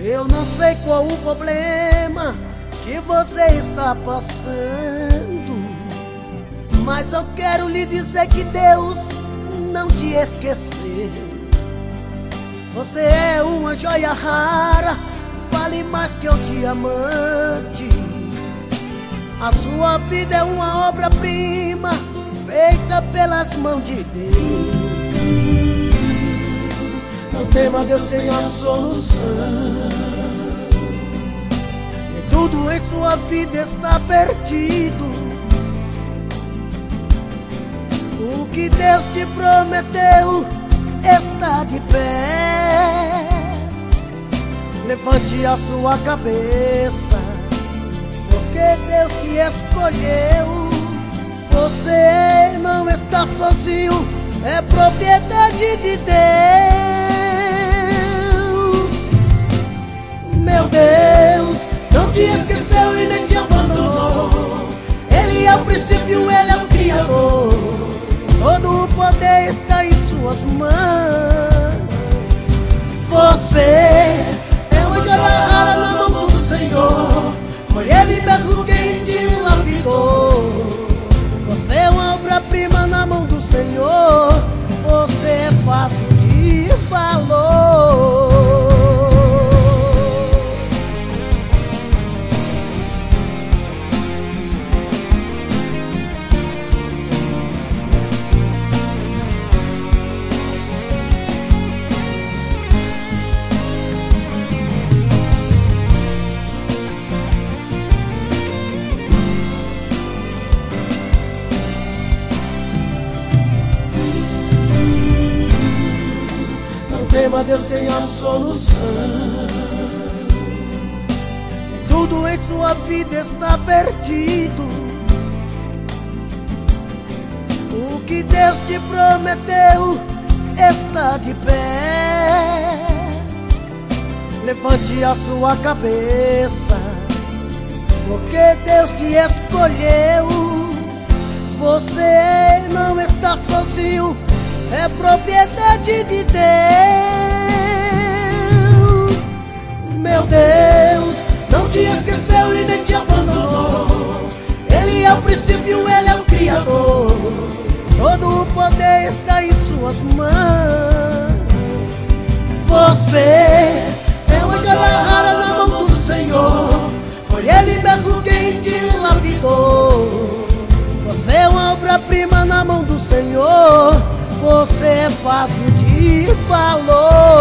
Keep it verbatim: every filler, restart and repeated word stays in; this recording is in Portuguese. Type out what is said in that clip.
Eu não sei qual o problema que você está passando, mas eu quero lhe dizer que Deus não te esqueceu. Você é uma joia rara, vale mais que o diamante. A sua vida é uma obra-prima feita pelas mãos de Deus. Não tema, Deus tem a solução. E tudo em sua vida está perdido. O que Deus te prometeu está de pé. Levante a sua cabeça, porque Deus te escolheu. Você não está sozinho, é propriedade de Deus. Meu Deus não te esqueceu e nem te abandonou. Ele é o princípio, Ele é o Criador. Todo o poder está em suas mãos. Você é uma joia rara na mão do Senhor. Foi Ele mesmo quem te lapidou. Você é uma obra-prima na mão do Senhor. Você é fácil de valor. Mas Deus tem a solução. Tudo em sua vida está perdido. O que Deus te prometeu está de pé. Levante a sua cabeça, porque Deus te escolheu. Você não está sozinho, é propriedade de Deus. Meu Deus não te esqueceu e nem te abandonou. Ele é o princípio, Ele é o Criador. Todo o poder está em suas mãos. Você é uma joia rara na mão do Senhor. Foi Ele mesmo quem te lapidou. Você é uma obra-prima na mão do Senhor. Você é fácil de valor.